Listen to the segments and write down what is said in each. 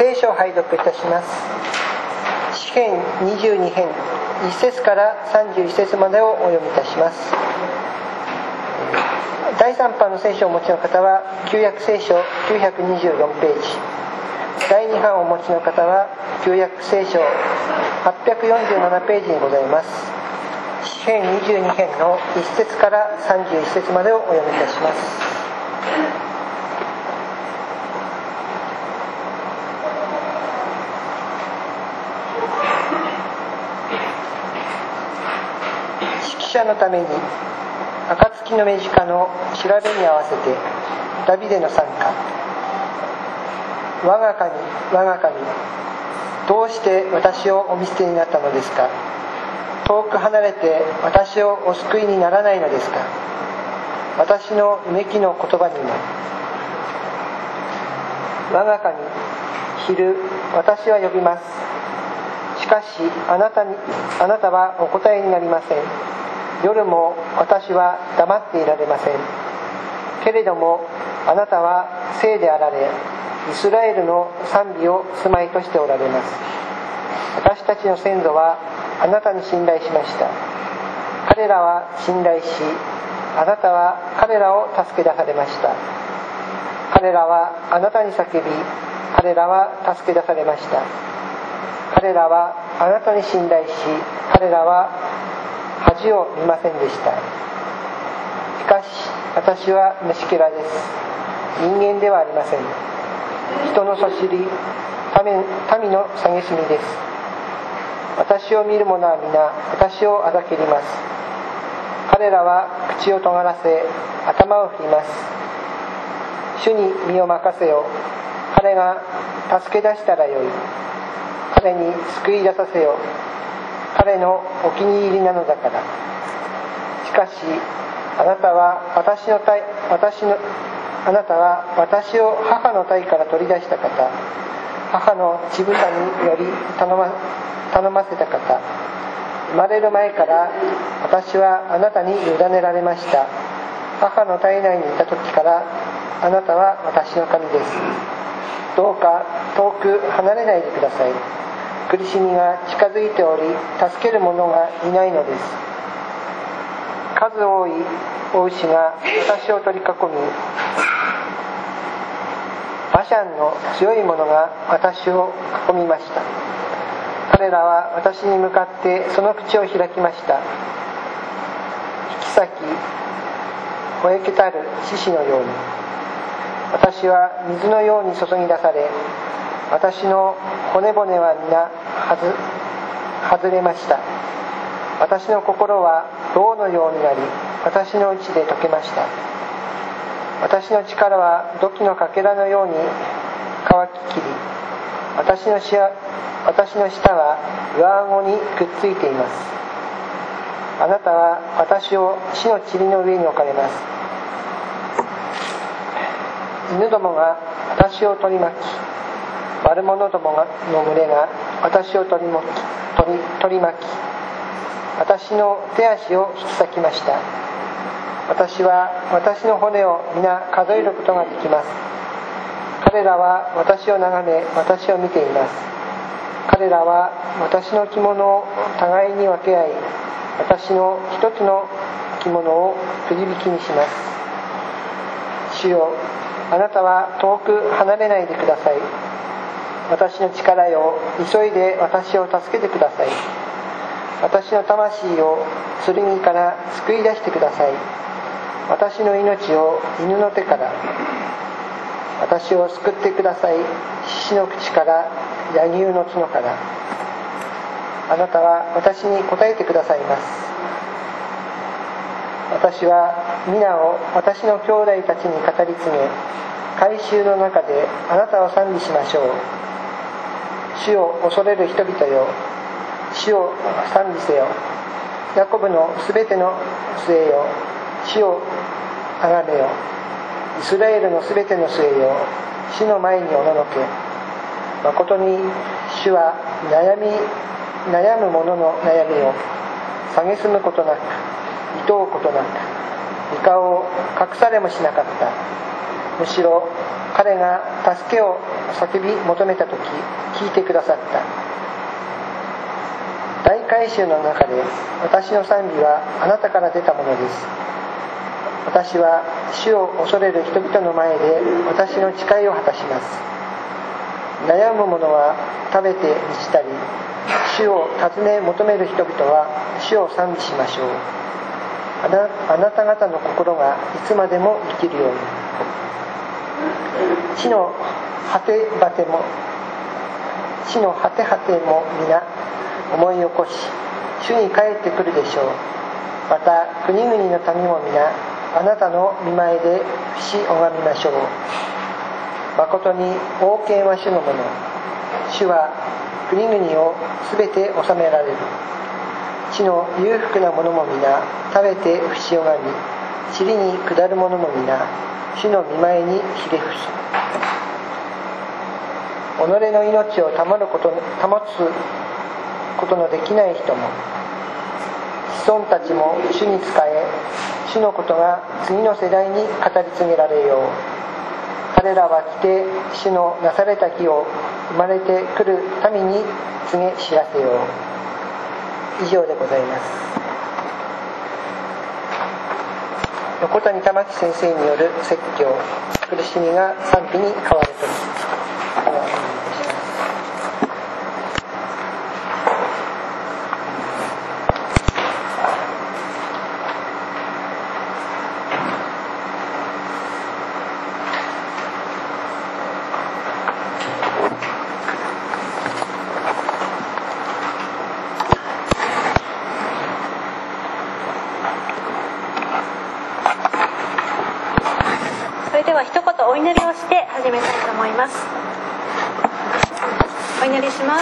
聖書を拝読いたします。詩編22編1節から31節までをお読みいたします。第3版の聖書をお持ちの方は旧約聖書924ページ、第2版をお持ちの方は旧約聖書847ページにございます。詩編22編の1節から31節までをお読みいたします。指揮者のために暁の目近の調べに合わせてダビデの賛歌。我が神、我が神、どうして私をお見捨てになったのですか。遠く離れて私をお救いにならないのですか。私のうめきの言葉にも、我が神、昼私は呼びます。しかしあなたはお答えになりません。夜も私は黙っていられません。けれどもあなたは聖であられ、イスラエルの賛美を住まいとしておられます。私たちの先祖はあなたに信頼しました。彼らは信頼し、あなたは彼らを助け出されました。彼らはあなたに叫び、彼らは助け出されました。彼らはあなたに信頼し、彼らは恥を見ませんでした。しかし私は虫けらです。人間ではありません。人のそしり、民の蔑みです。私を見る者は皆私をあざけります。彼らは口を尖らせ頭を振ります。主に身を任せよ。彼が助け出したらよい。彼に救い出させよ。彼のお気に入りなのだから。しかしあなたは私を母の胎から取り出した方、母の乳房により頼ませた方。生まれる前から私はあなたに委ねられました。母の体内にいた時からあなたは私の神です。どうか遠く離れないでください。苦しみが近づいており、助ける者がいないのです。数多いお牛が私を取り囲み、バシャンの強い者が私を囲みました。彼らは私に向かってその口を開きました。引き裂き吠えけたる獅子のように、私は水のように注ぎ出され、私の骨々は皆外れました。私の心は銅のようになり、私の内で溶けました。私の力は土器のかけらのように乾ききり、私の舌は上顎にくっついています。あなたは私を死の塵の上に置かれます。犬どもが私を取り巻き、悪者どもの群れが私を取り巻き、私の手足を引き裂きました。私は私の骨を皆数えることができます。彼らは私を眺め、私を見ています。彼らは私の着物を互いに分け合い、私の一つの着物をくじ引きにします。主よ、あなたは遠く離れないでください。私の力よ、急いで私を助けてください。私の魂を剣から救い出してください。私の命を犬の手から、私を救ってください。獅子の口から、野牛の角から。あなたは私に答えてくださいます。私は皆を私の兄弟たちに語り継げ、改宗の中であなたを賛美しましょう。主を恐れる人々よ、主を賛美せよ。ヤコブのすべての末よ、主をあがめよ。イスラエルのすべての末よ、主の前におののけ。誠に主は悩む者の悩みを蔑むことなく、厭うことなく、御顔を隠されもしなかった。むしろ彼が助けを叫び求めた時、聞いてくださった。大改宗の中で、私の賛美はあなたから出たものです。私は主を恐れる人々の前で私の誓いを果たします。悩む者は食べて満ちたり、主を尋ね求める人々は主を賛美しましょう。あなた方の心がいつまでも生きるように。地の果て果ても皆思い起こし、主に帰ってくるでしょう。また国々の民も皆あなたの御前で伏し拝みましょう。誠に王権は主のもの。主は国々をすべて治められる。地の裕福な者も皆食べて伏し拝み、塵に下る者も皆主の御前にひれ伏す。己の命を保つことのできない人も、子孫たちも主に仕え、主のことが次の世代に語り継げられよう。彼らは来て主のなされた日を生まれてくる民に告げ知らせよう。以上でございます。横谷玉木先生による説教、苦しみが賛美に変わるとき。 お祈りをして始めたいと思います。お祈りします。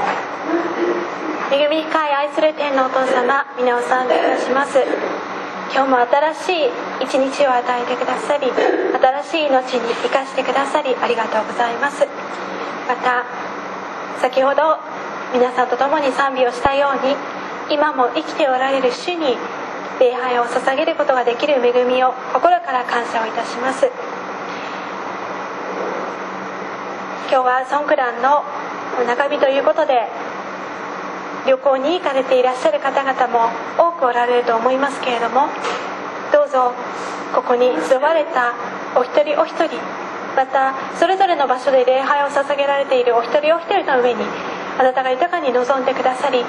恵み深い愛する天のお父様、皆を賛美いたします。今日も新しい一日を与えてくださり、新しい命に生かしてくださりありがとうございます。また先ほど皆さんと共に賛美をしたように、今も生きておられる主に礼拝を捧げることができる恵みを心から感謝をいたします。今日はソンクランの中日ということで、旅行に行かれていらっしゃる方々も多くおられると思いますけれども、どうぞここに集われたお一人お一人、またそれぞれの場所で礼拝を捧げられているお一人お一人の上にあなたが豊かに臨んでくださり、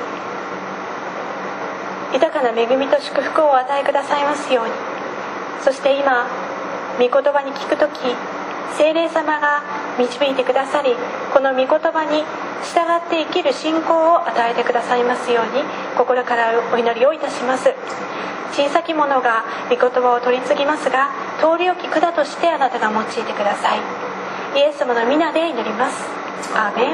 豊かな恵みと祝福をお与えくださいますように。そして今御言葉に聞くとき、聖霊様が導いてくださり、この御言葉に従って生きる信仰を与えてくださいますように心からお祈りをいたします。小さき者が御言葉を取り次ぎますが、通り置き管としてあなたが用いてください。イエス様の皆で祈ります。アーメン。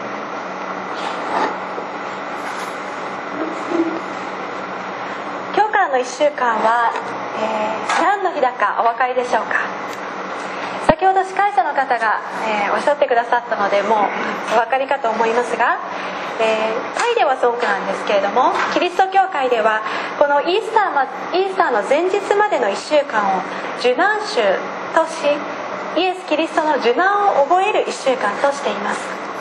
今日からの1週間は、何の日だかお分かりでしょうか。先ほど司会者の方が、おっしゃってくださったので、もうお分かりかと思いますが、タイではそうなんですけれども、キリスト教会ではこのイースターの前日までの1週間を受難週とし、イエス・キリストの受難を覚える1週間としています。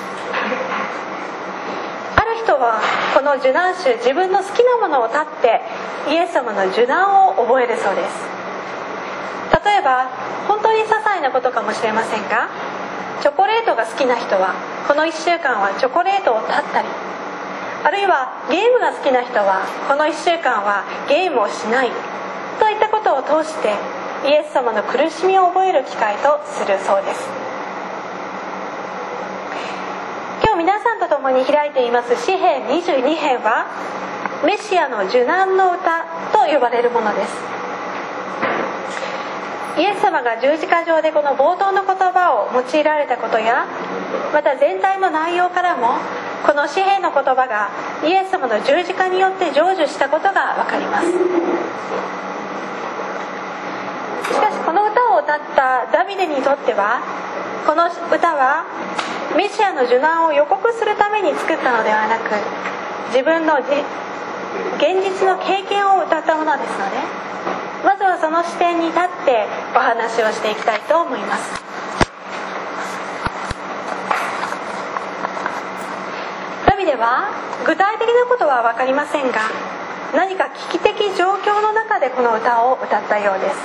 ある人はこの受難週、自分の好きなものを断ってイエス様の受難を覚えるそうです。例えば本当に些細なことかもしれませんが、チョコレートが好きな人はこの1週間はチョコレートを断ったり、あるいはゲームが好きな人はこの1週間はゲームをしないといったことを通してイエス様の苦しみを覚える機会とするそうです。今日皆さんと共に開いています詩編22編はメシアの受難の歌と呼ばれるものです。イエス様が十字架上でこの冒頭の言葉を用いられたことや、また全体の内容からもこの詩編の言葉がイエス様の十字架によって成就したことが分かります。しかしこの歌を歌ったダビデにとっては、この歌はメシアの受難を予告するために作ったのではなく、自分の現実の経験を歌ったものですので、まずはその視点に立ってお話をしていきたいと思います。 ビデは具体的なことは分かりませんが、何か危機的状況の中でこの歌を歌ったようです。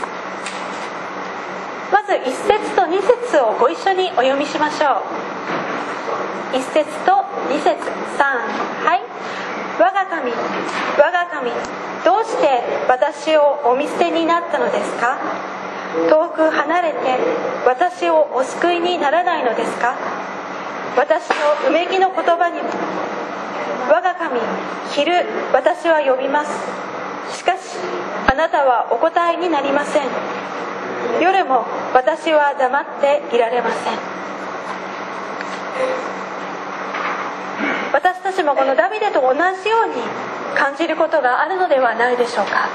まず1節と2節をご一緒にお読みしましょう。1節と2節、はい。我が神、我が神、どうして私をお見捨てになったのですか？遠く離れて私をお救いにならないのですか？私のうめきの言葉にも、我が神、昼私は呼びます。しかしあなたはお答えになりません。夜も私は黙っていられません。私たちもこのダビデと同じように感じることがあるのではないでしょうか。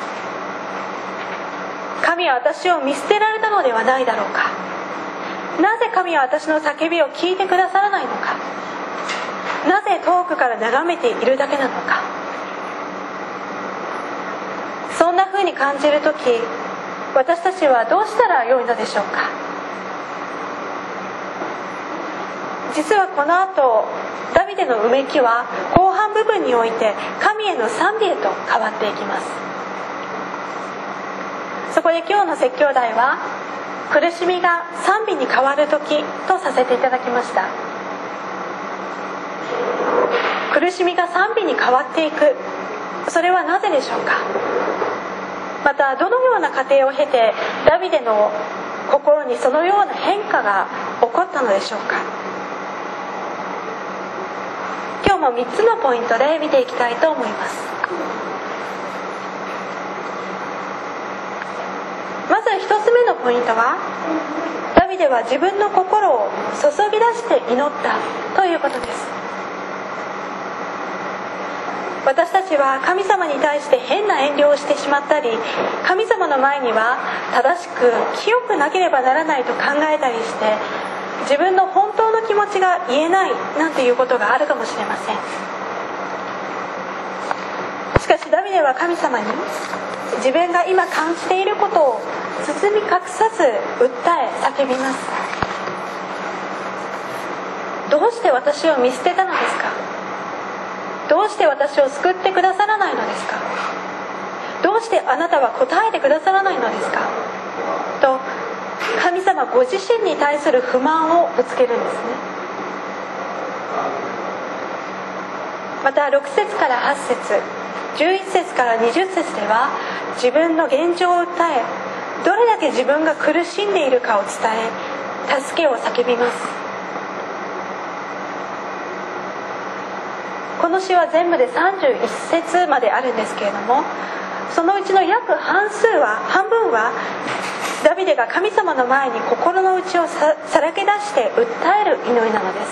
神は私を見捨てられたのではないだろうか。なぜ神は私の叫びを聞いてくださらないのか。なぜ遠くから眺めているだけなのか。そんな風に感じるとき、私たちはどうしたらよいのでしょうか。実はこの後、ダビデのうめきは後半部分において神への賛美へと変わっていきます。そこで今日の説教題は、苦しみが賛美に変わる時とさせていただきました。苦しみが賛美に変わっていく、それはなぜでしょうか。またどのような過程を経てダビデの心にそのような変化が起こったのでしょうか。今日も3つのポイントで見ていきたいと思います。まず1つ目のポイントは、ダビデは自分の心を注ぎ出して祈ったということです。私たちは神様に対して変な遠慮をしてしまったり、神様の前には正しく清くなければならないと考えたりして、自分の本当の気持ちが言えないなんていうことがあるかもしれません。しかしダビデは神様に自分が今感じていることを包み隠さず訴え叫びます。どうして私を見捨てたのですか？どうして私を救ってくださらないのですか？どうしてあなたは答えてくださらないのですか？と神様ご自身に対する不満をぶつけるんですね。また6節から8節、11節から20節では、自分の現状を訴え、どれだけ自分が苦しんでいるかを伝え、助けを叫びます。この詩は全部で31節まであるんですけれども、そのうちの約半分はダビデが神様の前に心の内をさらけ出して訴える祈りなのです。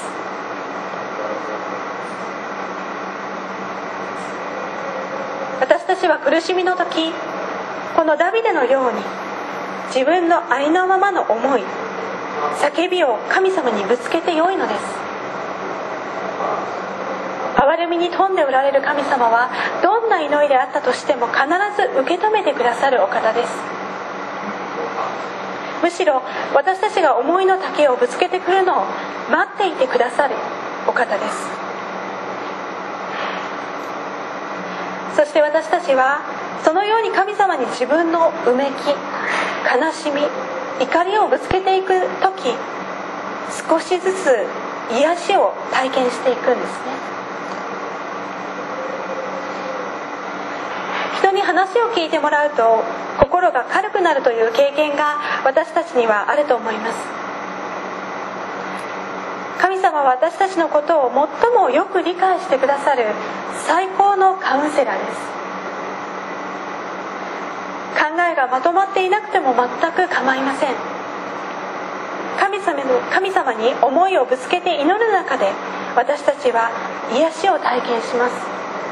私たちは苦しみの時、このダビデのように自分のありのままの思い、叫びを神様にぶつけてよいのです。憐れみに富んでおられる神様は、どんな祈りであったとしても必ず受け止めてくださるお方です。むしろ私たちが思いの丈をぶつけてくるのを待っていてくださるお方です。そして私たちはそのように神様に自分のうめき、悲しみ、怒りをぶつけていくとき、少しずつ癒しを体験していくんですね。人に話を聞いてもらうと心が軽くなるという経験が私たちにはあると思います。神様は私たちのことを最もよく理解してくださる最高のカウンセラーです。考えがまとまっていなくても全く構いません。神様に思いをぶつけて祈る中で、私たちは癒しを体験します。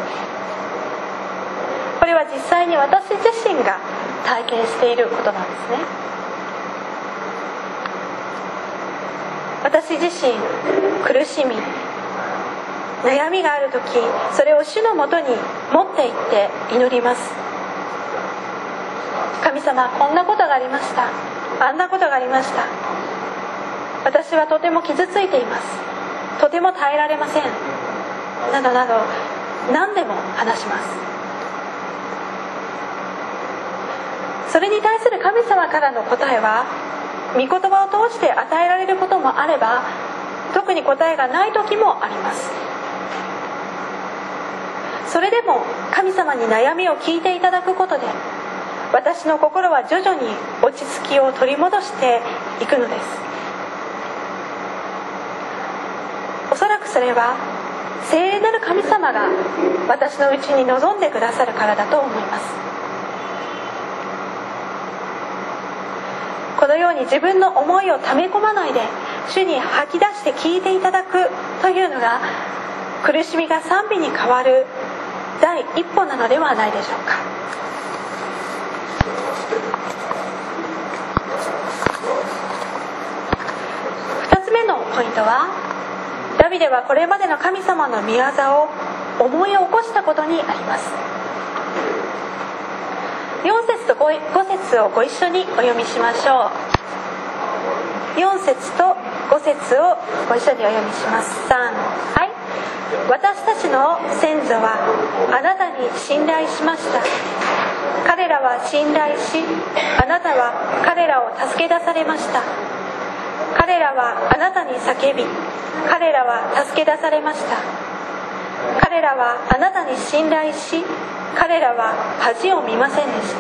これは実際に私自身が体験していることなんですね。私自身、苦しみ、悩みがあるとき、それを主のもとに持っていって祈ります。神様、こんなことがありました。あんなことがありました。私はとても傷ついています。とても耐えられません。 などなど何でも話します。それに対する神様からの答えは、御言葉を通して与えられることもあれば、特に答えがない時もあります。それでも神様に悩みを聞いていただくことで、私の心は徐々に落ち着きを取り戻していくのです。おそらくそれは聖霊なる神様が私のうちに望んでくださるからだと思います。このように自分の思いを溜め込まないで主に吐き出して聞いていただくというのが、苦しみが賛美に変わる第一歩なのではないでしょうか。2つ目のポイントは、ダビデはこれまでの神様の御業を思い起こしたことにあります。4節と 5節をご一緒にお読みしましょう。4節と5節をご一緒にお読みします。3、はい。私たちの先祖はあなたに信頼しました。彼らは信頼し、あなたは彼らを助け出されました。彼らはあなたに叫び、彼らは助け出されました。彼らはあなたに信頼し、彼らは恥を見ませんでした。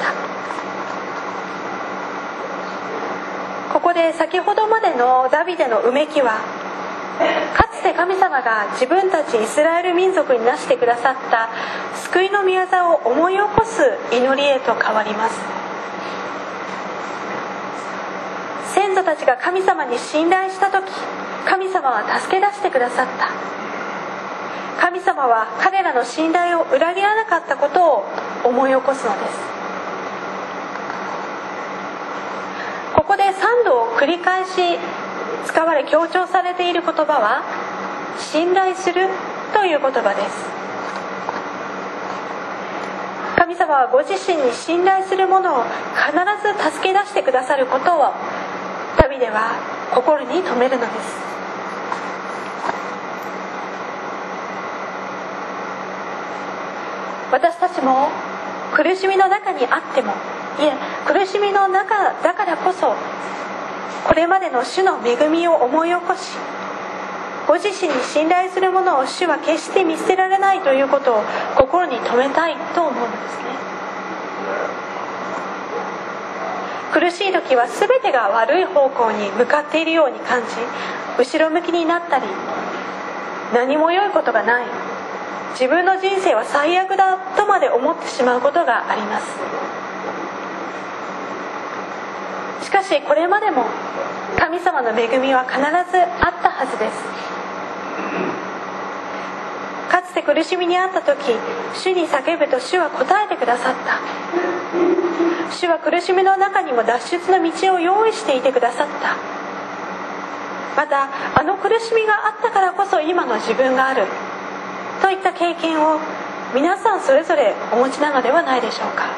ここで先ほどまでのダビデのうめきは、かつて神様が自分たちイスラエル民族になしてくださった救いの御業を思い起こす祈りへと変わります。先祖たちが神様に信頼した時、神様は助け出してくださった。神様は彼らの信頼を裏切らなかったことを思い起こすのです。ここで3度繰り返し使われ強調されている言葉は、信頼するという言葉です。神様はご自身に信頼する者を必ず助け出してくださることをダビデは心に留めるのです。私たちも苦しみの中にあっても、いえ、苦しみの中だからこそ、これまでの主の恵みを思い起こし、ご自身に信頼する者を主は決して見捨てられないということを心に留めたいと思うんですね。苦しい時は全てが悪い方向に向かっているように感じ、後ろ向きになったり、何も良いことがない、自分の人生は最悪だとまで思ってしまうことがあります。しかしこれまでも神様の恵みは必ずあったはずです。かつて苦しみにあった時、主に叫ぶと主は答えてくださった。主は苦しみの中にも脱出の道を用意していてくださった。またあの苦しみがあったからこそ今の自分があるといった経験を皆さんそれぞれお持ちなのではないでしょうか。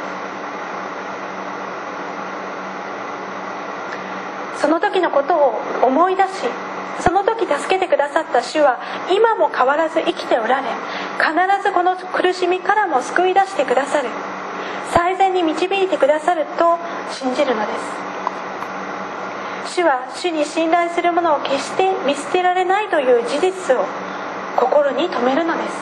その時のことを思い出し、その時助けてくださった主は今も変わらず生きておられ、必ずこの苦しみからも救い出してくださる、最善に導いてくださると信じるのです。主は主に信頼する者を決して見捨てられないという事実を心に留めるのです。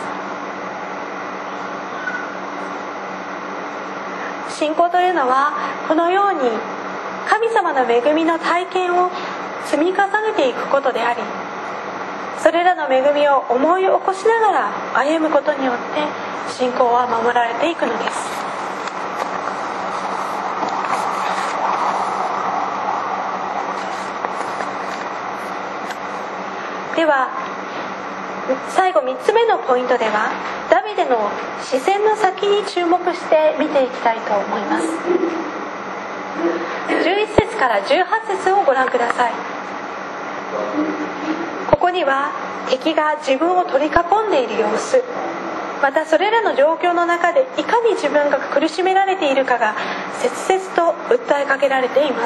信仰というのはこのように神様の恵みの体験を積み重ねていくことであり、それらの恵みを思い起こしながら歩むことによって信仰は守られていくのです。では最後3つ目のポイントでは、ダビデの視線の先に注目して見ていきたいと思います。11節から18節をご覧ください。ここには敵が自分を取り囲んでいる様子、またそれらの状況の中でいかに自分が苦しめられているかが切々と訴えかけられています。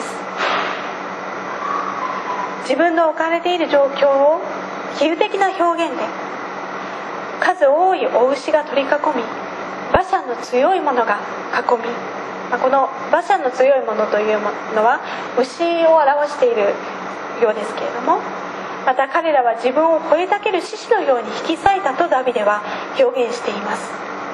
自分の置かれている状況を比喩的な表現で、 数多いお牛が取り囲み、バシャンの強い者が囲み、このバシャンの強い者というのは牛を表しているようですけれども、また彼らは自分を吠えたける獅子のように引き裂いたとダビデは表現しています。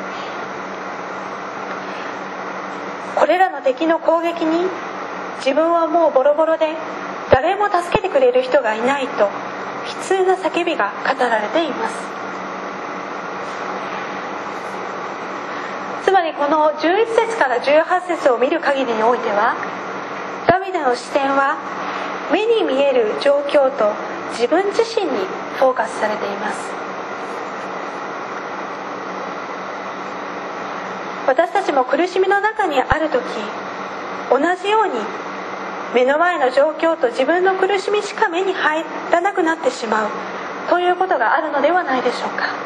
これらの敵の攻撃に自分はもうボロボロで誰も助けてくれる人がいないと悲痛な叫びが語られています。つまりこの11節から18節を見る限りにおいては、ダビデの視点は目に見える状況と自分自身にフォーカスされています。私たちも苦しみの中にあるとき、同じように目の前の状況と自分の苦しみしか目に入らなくなってしまうということがあるのではないでしょうか。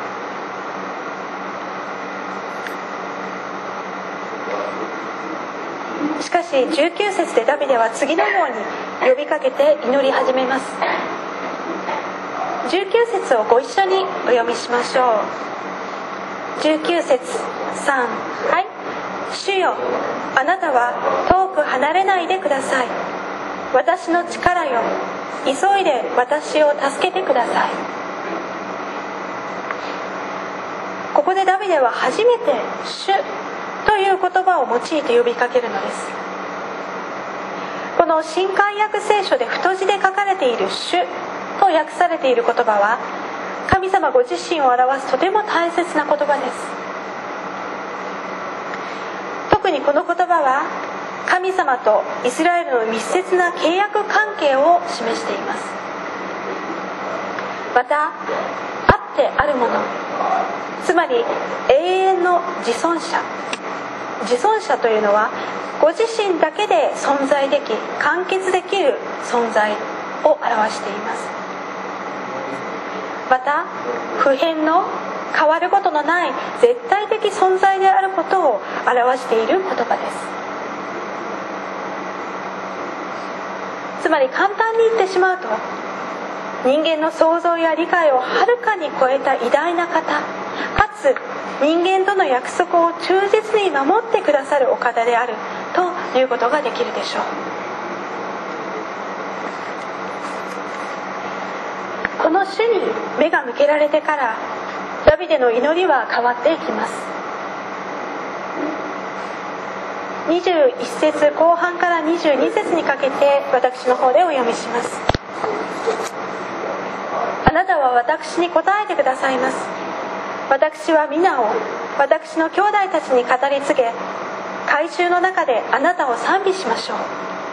しかし19節でダビデは次のように呼びかけて祈り始めます。19節をご一緒にお読みしましょう。19節3、はい。主よ、あなたは遠く離れないでください。私の力よ、急いで私を助けてください。ここでダビデは初めて主という言葉を用いて呼びかけるのです。この新海訳聖書で太字で書かれている主と訳されている言葉は、神様ご自身を表すとても大切な言葉です。特にこの言葉は神様とイスラエルの密接な契約関係を示しています。また、あってあるもの、つまり永遠の自存者。自存者というのはご自身だけで存在でき完結できる存在を表しています。また、不変の変わることのない絶対的存在であることを表している言葉です。つまり簡単に言ってしまうと、人間の想像や理解をはるかに超えた偉大な方、かつ人間との約束を忠実に守ってくださるお方であるということができるでしょう。この主に目が向けられてからダビデの祈りは変わっていきます。21節後半から22節にかけて私の方でお読みします。あなたは私に答えてくださいます。私は皆を私の兄弟たちに語り継げ、改宗の中であなたを賛美しましょう。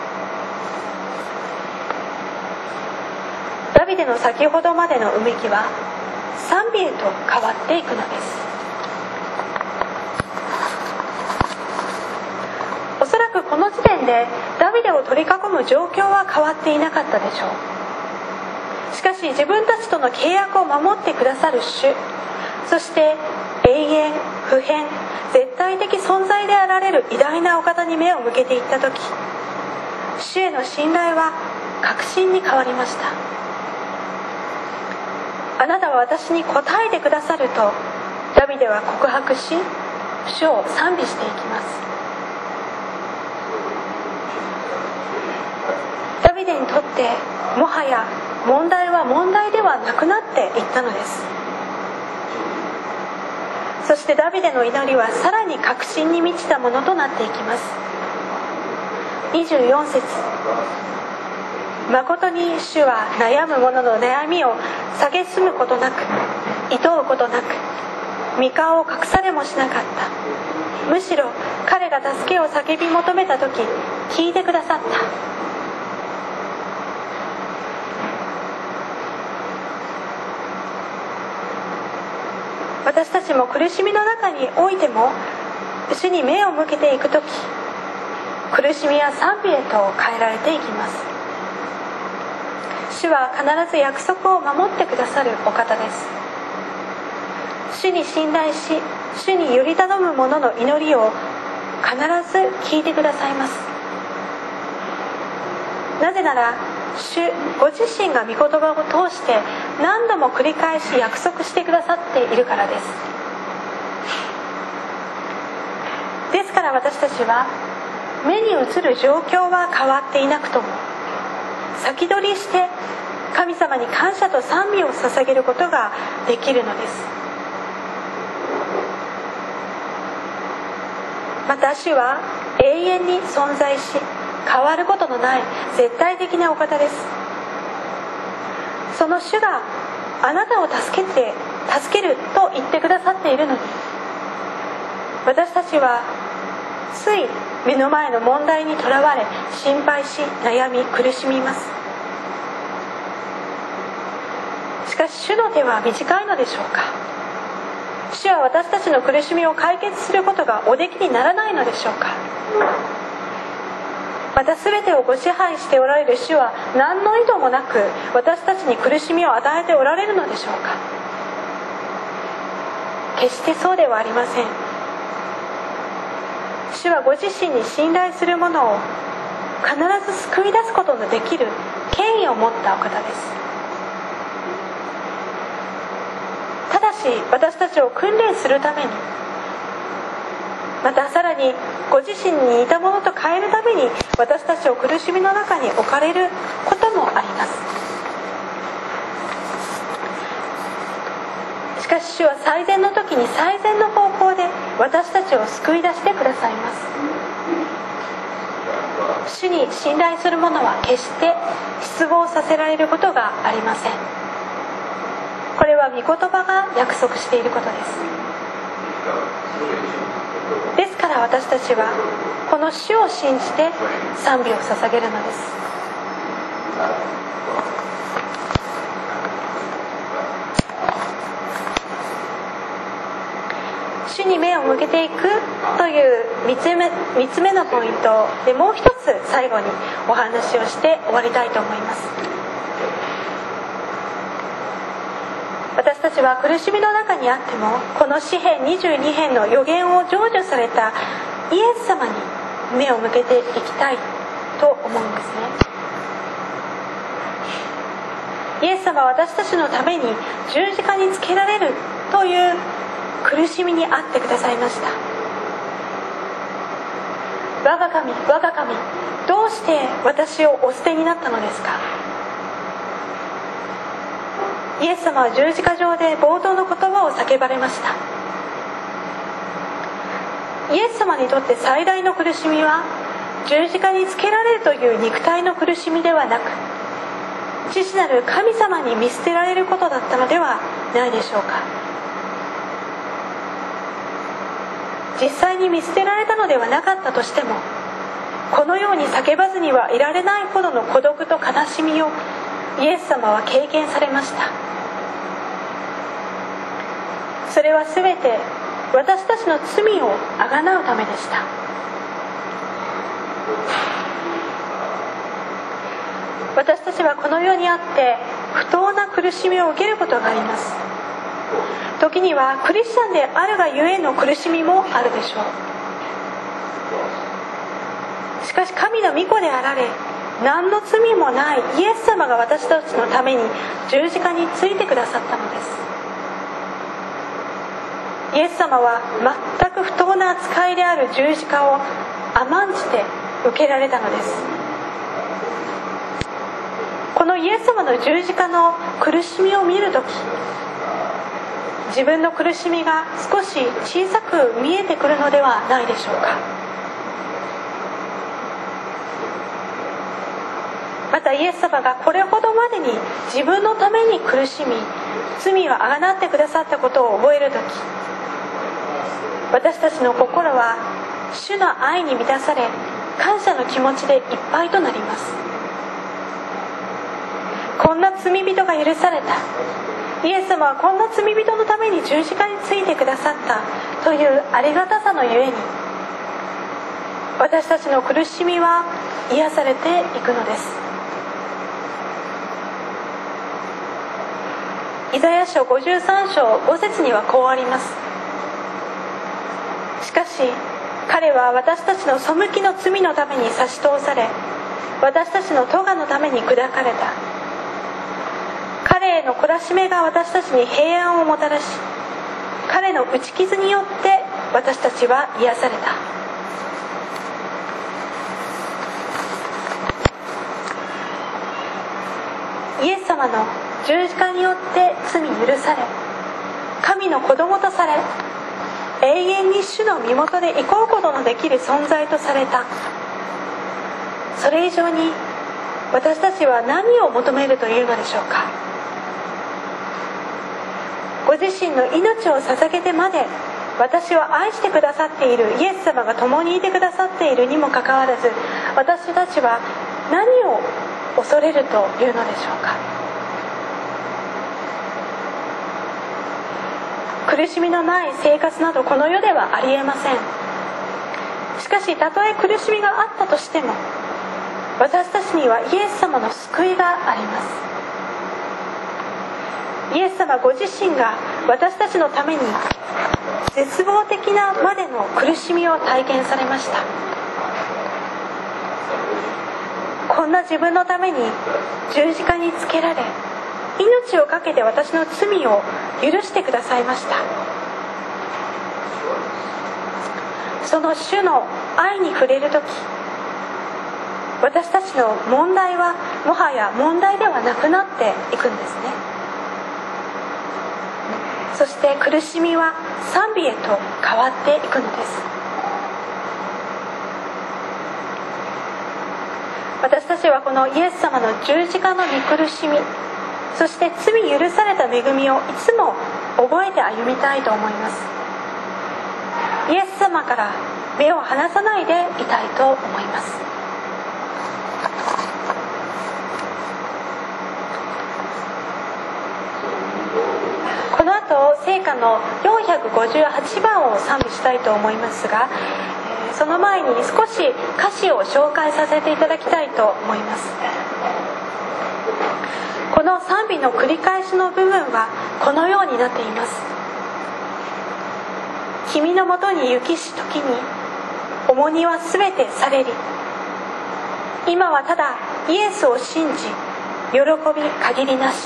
ダビデの先ほどまでのうめきは賛美へと変わっていくのです。おそらくこの時点でダビデを取り囲む状況は変わっていなかったでしょう。しかし自分たちとの契約を守ってくださる主、そして永遠、不変、絶対的存在であられる偉大なお方に目を向けていったとき、主への信頼は確信に変わりました。あなたは私に答えてくださるとダビデは告白し、主を賛美していきます。ダビデにとってもはや問題は問題ではなくなっていったのです。そしてダビデの祈りはさらに確信に満ちたものとなっていきます。24節、誠に主は悩む者の悩みを蔑むことなく、厭うことなく、御顔を隠されもしなかった。むしろ彼が助けを叫び求めたとき聞いてくださった。私たちも苦しみの中においても主に目を向けていくとき、苦しみや賛美へと変えられていきます。主は必ず約束を守ってくださるお方です。主に信頼し、主により頼む者の祈りを必ず聞いてくださいます。なぜなら主ご自身が御言葉を通して何度も繰り返し約束してくださっているからです。ですから私たちは目に映る状況は変わっていなくとも、先取りして神様に感謝と賛美を捧げることができるのです。また主は永遠に存在し、変わることのない絶対的なお方です。その主があなたを助けると言ってくださっているのに、私たちはつい目の前の問題にとらわれ、心配し悩み苦しみます。しかし主の手は短いのでしょうか。主は私たちの苦しみを解決することがおできにならないのでしょうか。また全てをご支配しておられる主は何の意図もなく私たちに苦しみを与えておられるのでしょうか。決してそうではありません。主はご自身に信頼する者を必ず救い出すことのできる権威を持ったお方です。ただし私たちを訓練するために、またさらにご自身に似たものと変えるために私たちを苦しみの中に置かれることもあります。しかし主は最善の時に最善の方法で私たちを救い出してくださいます。主に信頼する者は決して失望させられることがありません。これは御言葉が約束していることです。ですから私たちはこの主を信じて賛美を捧げるのです。主に目を向けていくという3つ目のポイントで、もう一つ最後にお話をして終わりたいと思います。私たちは苦しみの中にあっても、この詩編22編の予言を成就されたイエス様に目を向けていきたいと思うんですね。イエス様は私たちのために十字架につけられるという苦しみにあってくださいました。我が神、我が神、どうして私をお捨てになったのですか。イエス様は十字架上で冒頭の言葉を叫ばれました。イエス様にとって最大の苦しみは十字架につけられるという肉体の苦しみではなく、父なる神様に見捨てられることだったのではないでしょうか。実際に見捨てられたのではなかったとしても、このように叫ばずにはいられないほどの孤独と悲しみをイエス様は経験されました。それはすべて私たちの罪をあがなうためでした。私たちはこの世にあって不当な苦しみを受けることがあります。時にはクリスチャンであるがゆえの苦しみもあるでしょう。しかし神の御子であられ、何の罪もないイエス様が私たちのために十字架についてくださったのです。イエス様は全く不当な扱いである十字架を甘んじて受けられたのです。このイエス様の十字架の苦しみを見るとき、自分の苦しみが少し小さく見えてくるのではないでしょうか。またイエス様がこれほどまでに自分のために苦しみ、罪をあがなってくださったことを覚えるとき、私たちの心は主の愛に満たされ、感謝の気持ちでいっぱいとなります。こんな罪人が許された、イエス様はこんな罪人のために十字架についてくださったというありがたさのゆえに、私たちの苦しみは癒されていくのです。イザヤ書53章5節にはこうあります。しかし彼は私たちの背きの罪のために差し通され、私たちの咎のために砕かれた。彼彼への懲らしめが私たちに平安をもたらし、彼の打ち傷によって私たちは癒された。イエス様の十字架によって罪許され、神の子供とされ、永遠に主の身元で憩うことのできる存在とされた。それ以上に私たちは何を求めるというのでしょうか。ご自身の命を捧げてまで私を愛してくださっているイエス様が共にいてくださっているにもかかわらず、私たちは何を恐れるというのでしょうか。苦しみのない生活などこの世ではありえません。しかしたとえ苦しみがあったとしても、私たちにはイエス様の救いがあります。イエス様ご自身が私たちのために絶望的なまでの苦しみを体験されました。こんな自分のために十字架につけられ、命を懸けて私の罪を許してくださいました。その主の愛に触れるとき、私たちの問題はもはや問題ではなくなっていくんですね。そして苦しみは賛美へと変わっていくのです。私たちはこのイエス様の十字架の御苦しみ、そして罪許された恵みをいつも覚えて歩みたいと思います。イエス様から目を離さないでいたいと思います。この後聖歌の458番を賛美したいと思いますが、その前に少し歌詞を紹介させていただきたいと思います。この賛美の繰り返しの部分はこのようになっています。君のもとに行きし時に重荷はすべて去れり、今はただイエスを信じ喜び限りなし。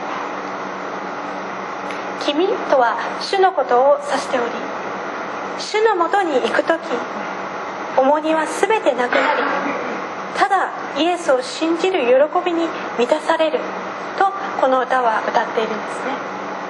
君とは主のことを指しており、主のもとに行く時重荷はすべてなくなり、ただイエスを信じる喜びに満たされるとこの歌は歌っているんですね。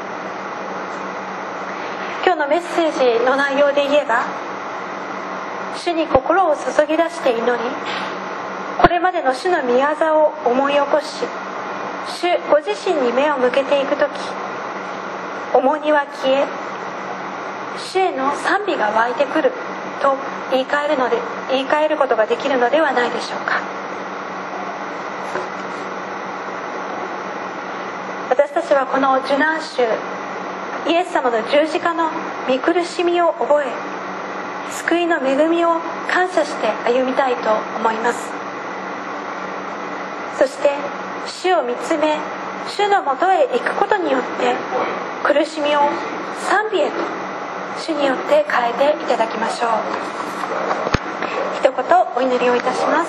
今日のメッセージの内容で言えば、主に心を注ぎ出して祈り、これまでの主の御業を思い起こし、主ご自身に目を向けていくとき、重荷は消え、主への賛美が湧いてくると言い換えることができるのではないでしょうか。私たちはこの受難週、イエス様の十字架の御苦しみを覚え、救いの恵みを感謝して歩みたいと思います。そして主を見つめ、主のもとへ行くことによって苦しみを賛美へと主によって変えていただきましょう。一言お祈りをいたします。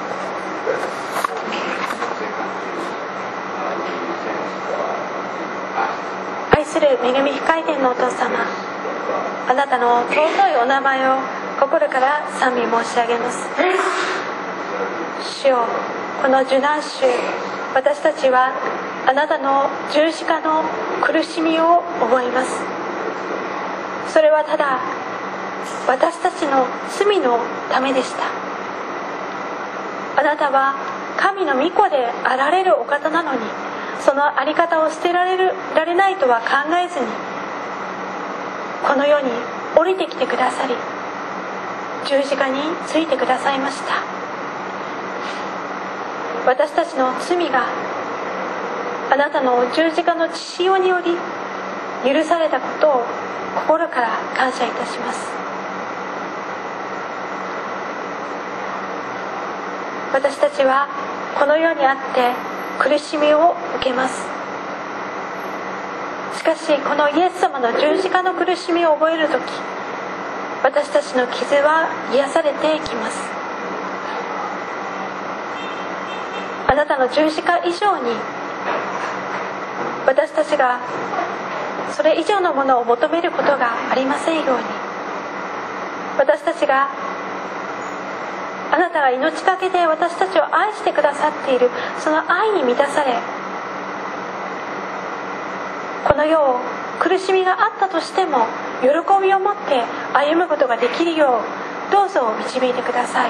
愛する恵み深い天のお父様、あなたの尊いお名前を心から賛美申し上げます。主よ、この受難週、私たちはあなたの十字架の苦しみを覚えます。それはただ私たちの罪のためでした。あなたは神の御子であられるお方なのに、その在り方を捨てられないとは考えずにこの世に降りてきてくださり、十字架についてくださいました。私たちの罪があなたの十字架の血潮により許されたことを心から感謝いたします。私たちはこの世にあって苦しみを受けます。しかしこのイエス様の十字架の苦しみを覚えるとき、私たちの傷は癒されていきます。あなたの十字架以上に私たちがそれ以上のものを求めることがありませんように、私たちがあなたが命がけで私たちを愛してくださっているその愛に満たされ、この世を苦しみがあったとしても喜びを持って歩むことができるようどうぞ導いてください。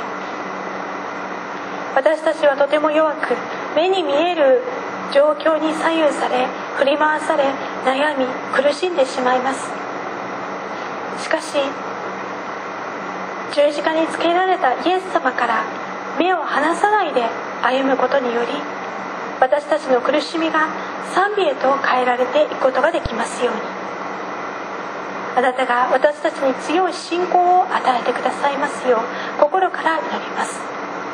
私たちはとても弱く、目に見える状況に左右され、振り回され、悩み苦しんでしまいます。しかし十字架につけられたイエス様から目を離さないで歩むことにより、私たちの苦しみが賛美へと変えられていくことができますように、あなたが私たちに強い信仰を与えてくださいますよう心から祈ります。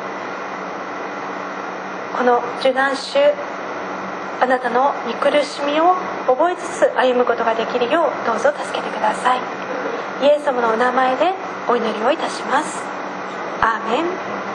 この受難週、あなたの御苦しみを覚えつつ歩むことができるようどうぞ助けてください。イエス様のお名前でお祈りをいたします。アーメン。